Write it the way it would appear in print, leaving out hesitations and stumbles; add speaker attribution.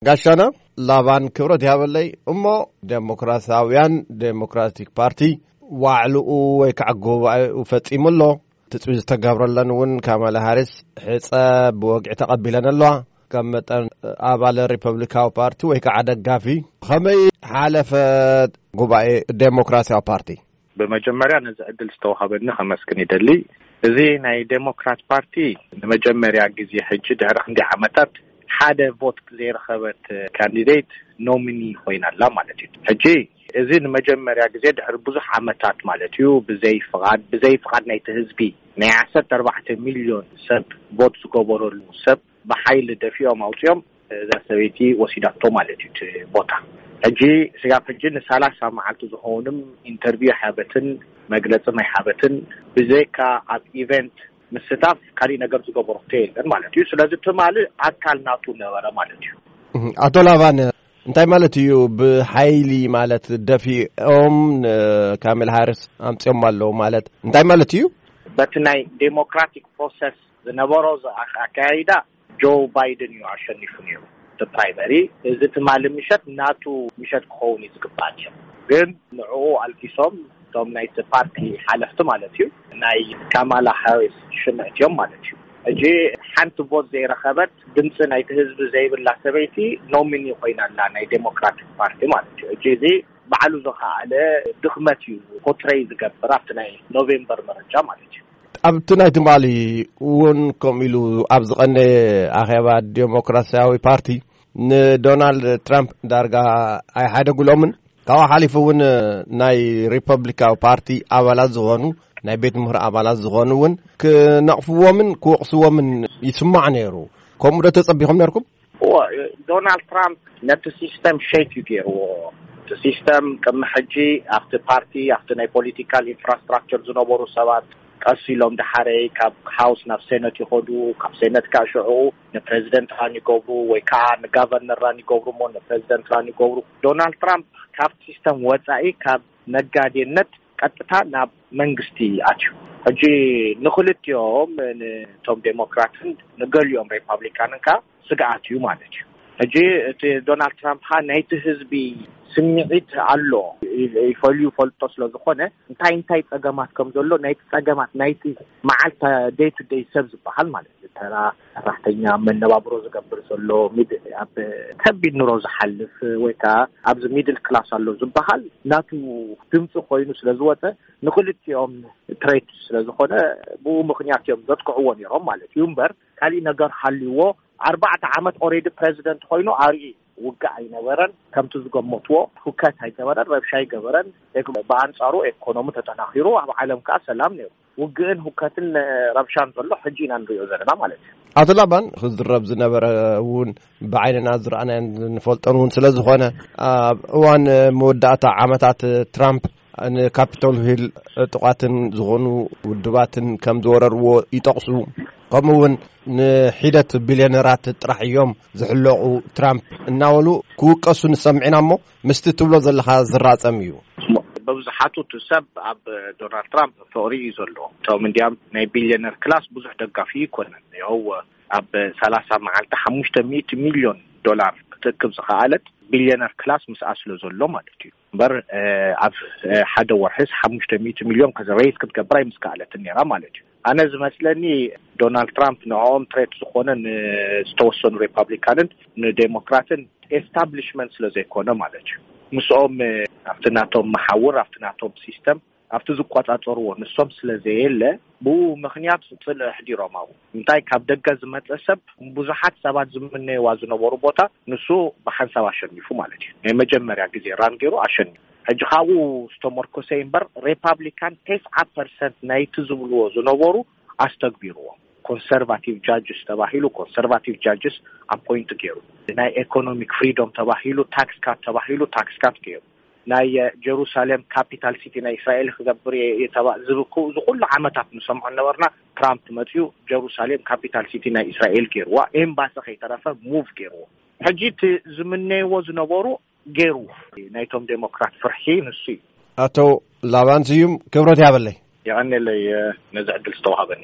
Speaker 1: ጋሻና ላባን ክብረት ያበለይ እሞ ዴሞክራሲያውያን ዴሞክራቲክ ፓርቲ ዋዕልኡ ወይ ከዓጎባኡ ፈጺሙሎ ትጽቢዝ ተጋብረለን ካማላ ሃሪስ ሕጸብ ወግዕ ተቀቢለንሎ ከም መጠን አባል ሪፐብሊካዊ ፓርቲ ወይ ከዓደጋፊ ከመይ ሓለፈ ጉባኤ ዴሞክራሲያዊ ፓርቲ
Speaker 2: በመጀመሪያ ነዛ እድል ዝተዋሃበና ከመስክን ይደሊ እዚ ናይ ዴሞክራት ፓርቲ በመጀመሪያ ጊዜ ሕጂ ድሕሪ ክንዲ ዓመታት ሓደ ቮት ዘይረኸበት ካንዲዴት ኖሚኒ ኮይናላ ማለት እዩ ሕጂ እዚ ንመጀመሪያ ጊዜ ድሕሪ ብዙሕ ዓመታት ማለት እዩ ብዘይ ፍቃድ ናይቲ ህዝቢ ናይ 14 ሚልዮን ሰብ ቮት ዝገበረሉ ሰብ በሓይል ደፊኦም አውፅኦም እዛ ሰበይቲ ወሲዳቶ ማለት እዩ ቦታ ሕጂ ስጋፍ ሕጂ ን30 መዓልቲ ዝኾኑም ኢንተርቪው ሓበትን መግለጽ ናይ ሓበትን ብዘይካ ኣብ ኢቨንት ምስታፍ ካሊ ነገር ዝገበሩ ተይለን ማለት እዩ ስለዚህ ትማል አካል ናቱ ነበረ ማለት እዩ
Speaker 1: አቶ ላባን እንታይ ማለት እዩ በኃይሊ ማለት ደፊኦም ካማላ ሃሪስ አምጽኦም አለው ማለት እንታይ ማለት እዩ
Speaker 2: በትናይ ዴሞክራቲክ ፕሮሰስ ዝነበሮ አካይዳ ጆ ባይደን እዩ አሸኒፉ ነይሩ ፕራይመሪ እዚ ትማል ምሸት ናቱ ምሸት ክኸውን ይዝግባቸው ግን ንዑ አልኪሶም ቶም ናይቲ ፓርቲ ሓለፍቲ ማለት እዩ ናይ ካማላ ሃሪስ ሽምዕትዮም ማለት እዩ እጂ ሓንቲ ቮት ዘይረኸበት ድምፂ ናይቲ ህዝቢ ዘይብላ ሰበይቲ ኖሚኒ ኮይናላ ናይ ዴሞክራቲክ ፓርቲ ማለት እዩ እጂ እዚ በዓሉ ዝኸኣለ ድኽመት እዩ ኮትረይ ዝገብር ኣብቲ ናይ ኖቬምበር መረጃ ማለት እዩ ኣብቲ ናይ
Speaker 1: ትማሊ እውን ከምኡ ኢሉ ኣብ ዝቐነ ኣኼባ ዴሞክራሲያዊ ፓርቲ ንዶናልድ ትራምፕ ዳርጋ ኣይሓደጉሎምን ካብኡ ሓሊፉ እውን ናይ ሪፐብሊካዊ ፓርቲ አባላት ዝኾኑ ናይ ቤት ምክሪ አባላት ዝኾኑ እውን ክነቕፍዎምን ክወቅስዎምን ይስማዕ ነይሩ ከምኡ ዶ ተጸቢኹም ነርኩም
Speaker 2: ዶናልድ ትራምፕ ነቲ ሲስተም ሼክ ይገይርዎ እቲ ሲስተም ከም ሕጂ ኣብቲ ፓርቲ ኣብቲ ናይ ፖለቲካል ኢንፍራስትራክቸር ዝነበሩ ሰባት ቀሲሎም ድሓረይ ካብ ሃውስ ናብ ሴኔት ይኸዱ ካብ ሴኔት ካሽዑ ንፕሬዚደንት ራን ይገብሩ ወይ ከዓ ንጋቨርነር ራን ይገብሩ ሞ ንፕሬዚደንት ራን ይገብሩ ዶናልድ ትራምፕ ካብ ሲስተም ወጻኢ ካብ ነጋዴነት ቀጥታ ናብ መንግስቲ አትዩ ሕጂ ንኽልቲኦም ቶም ዴሞክራትን ንገሊኦም ሪፐብሊካንን ካ ስጋኣት እዩ ማለት እዩ ሕጂ እቲ ዶናልድ ትራምፕ ናይቲ ህዝቢ ስምዒት ኣሎ ይፈልዩ ፈልጦ ስለ ዝኾነ እንታይ ፀገማት ከም ዘሎ ናይቲ ፀገማት ናይቲ መዓልታ ዴይ ቱ ዴይ ሰብ ዝበሃል ማለት እዩ ተራ ሰራሕተኛ መነባብሮ ዝገብር ዘሎ ኣብ ከቢድ ኑሮ ዝሓልፍ ወይ ከዓ ኣብዚ ሚድል ክላስ ኣሎ ዝበሃል ናቱ ድምፂ ኮይኑ ስለ ዝወፀ ንኽልቲኦም ትሬት ስለ ዝኾነ ብኡ ምክንያት እዮም ዘጥቅዕዎ ነይሮም ማለት እዩ እምበር ካሊእ ነገር ሓልይዎ 4 ዓመት ኦሬዲ ፕሬዚደንት ኮይኑ አርኢ ውግእ ኣይነበረን ከምቲ ዝገመትዎ ሁከት ኣይገበረን ረብሻ ኣይገበረን በአንጻሩ ኢኮኖሚ ተጠናኺሩ ኣብ ዓለም ከዓ ሰላም ነይሩ ውግእን ሁከትን ረብሻን ዘሎ ሕጂ ኢና ንሪኦ ዘለና ማለት እዩ
Speaker 1: አቶ ላባን ክዝረብ ዝነበረ እውን ብዓይንና ዝረአና ንፈልጦን እውን ስለ ዝኾነ ኣብ እዋን መወዳእታ ዓመታት ትራምፕ ንካፒቶል ሂል ጥቃትን ዝኾኑ ውድባትን ከም ዝወረርዎ ይጠቕሱ ከምኡ እውን ንሒደት ቢልዮነራት ጥራሕ እዮም ዝሕለቑ ትራምፕ እናበሉ ክውቀሱ ንሰምዒና እሞ ምስቲ ትብሎ ዘለካ ዝራፀም እዩ
Speaker 2: በብዙሓቱ ሰብ ኣብ ዶናልድ ትራምፕ ፍቅሪ እዩ ዘለዎ እቶም እንዲያም ናይ ቢልዮነር ክላስ ብዙሕ ደጋፊ ይኮነን ይኸው ኣብ 30 መዓልቲ 500 ሚልዮን ዶላር ክትክብ ዝኸኣለት ቢልዮነር ክላስ ምስኣ ስለ ዘሎ ማለት እዩ እምበር ኣብ ሓደ ወርሕስ 500 ሚልዮን ከዘረይስ ክትገብር ኣይምስከኣለትን ነይራ ማለት እዩ ኣነ ዝመስለኒ ዶናልድ ትራምፕ ንኦም ትሬት ዝኾነ ዝተወሰኑ ሪፐብሊካንን ንዴሞክራትን ኤስታብሊሽመንት ስለ ዘይኮነ ማለት እዩ ምስኦም ኣብቲ ናቶም መሓውር ኣብቲ ናቶም ሲስተም ኣብቲ ዝቆፃፀርዎ ንሶም ስለ ዘየለ ብኡ ምክንያት ፅልእ ሕዲሮም ኣው እንታይ ካብ ደገ ዝመፀ ሰብ ብዙሓት ሰባት ዝምነይዋ ዝነበሩ ቦታ ንሱ ብሓንሳብ አሸኒፉ ማለት እዩ ናይ መጀመርያ ጊዜ ራን ገይሩ አሸኒፉ ሕጂ ካብኡ ዝተመርኮሰ እምበር ሪፐብሊካን 9% ናይቲ ዝብልዎ ዝነበሩ ኣስተግቢርዎ ኮንሰርቫቲቭ ጃጅስ ተባሂሉ ኮንሰርቫቲቭ ጃጅስ አፖይንት ገይሩ ናይ ኢኮኖሚክ ፍሪደም ተባሂሉ ታክስ ካት ገይሩ ናይ ጀሩሳሌም ካፒታል ሲቲ ናይ እስራኤል ክገብር ዝብኩ ዝኩሉ ዓመታት ንሰምዖ ነበርና ትራምፕ መፅዩ ጀሩሳሌም ካፒታል ሲቲ ናይ እስራኤል ገይርዋ ኤምባሲ ከይተረፈ ሙቭ ገይርዎ ሕጂ ዝምነይዎ ዝነበሩ ገይሩ ናይቶም ዴሞክራት ፍርሒ ንሱ
Speaker 1: አቶ ላባን ስዩም ክብረት ያበለይ
Speaker 2: يغني لي نزع الدل استوهبني